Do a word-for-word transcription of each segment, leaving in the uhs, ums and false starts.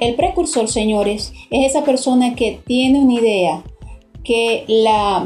El precursor, señores, es esa persona que tiene una idea, que la,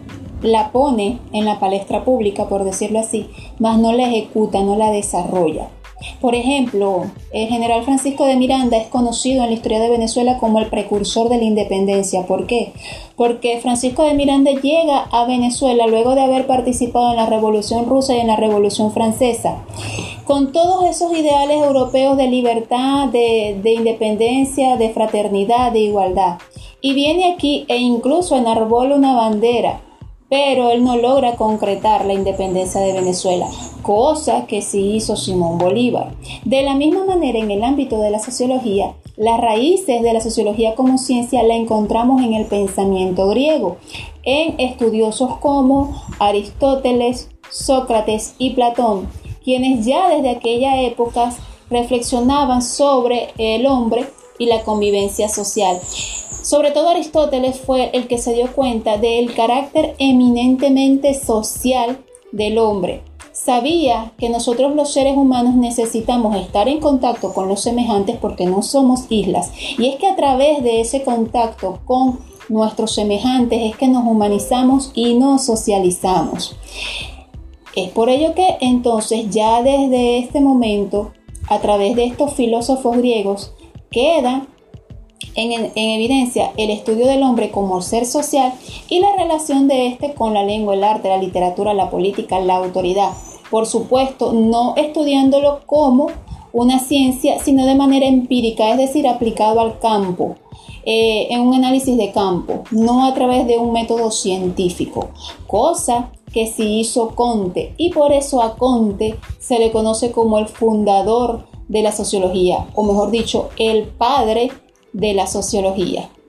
la pone en la palestra pública, por decirlo así, mas no la ejecuta, no la desarrolla. Por ejemplo, el general Francisco de Miranda es conocido en la historia de Venezuela como el precursor de la independencia. ¿Por qué? Porque Francisco de Miranda llega a Venezuela luego de haber participado en la Revolución Rusa y en la Revolución Francesa, con todos esos ideales europeos de libertad, de, de independencia, de fraternidad, de igualdad. Y viene aquí e incluso enarbola una bandera, pero él no logra concretar la independencia de Venezuela, cosa que sí hizo Simón Bolívar. De la misma manera, en el ámbito de la sociología, las raíces de la sociología como ciencia la encontramos en el pensamiento griego, en estudiosos como Aristóteles, Sócrates y Platón, quienes ya desde aquella época reflexionaban sobre el hombre y la convivencia social. Sobre todo Aristóteles fue el que se dio cuenta del carácter eminentemente social del hombre. Sabía que nosotros los seres humanos necesitamos estar en contacto con los semejantes porque no somos islas. Y es que a través de ese contacto con nuestros semejantes es que nos humanizamos y nos socializamos. Es por ello que entonces ya desde este momento, a través de estos filósofos griegos, queda En, en evidencia el estudio del hombre como ser social y la relación de este con la lengua, el arte, la literatura, la política, la autoridad. Por supuesto, no estudiándolo como una ciencia, sino de manera empírica, es decir, aplicado al campo, eh, en un análisis de campo, no a través de un método científico, cosa que sí hizo Comte, y por eso a Comte se le conoce como el fundador de la sociología, o mejor dicho, el padre de la sociología.